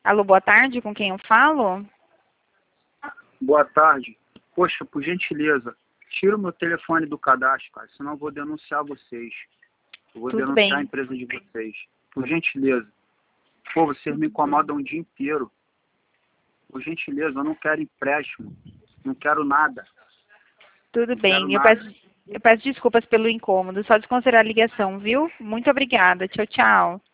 Alô, boa tarde, com quem eu falo? Boa tarde. Poxa, por gentileza, tira o meu telefone do cadastro, cara, senão eu vou denunciar vocês. Eu vou Tudo denunciar a bem. empresa de vocês. Por gentileza. Pô, vocês me incomodam o dia inteiro. Por gentileza, eu não quero empréstimo. Não quero nada. Tudo Não quero bem. Eu nada. peço, eu peço desculpas pelo incômodo. Só desconsiderar a ligação, viu? Muito obrigada. Tchau, tchau.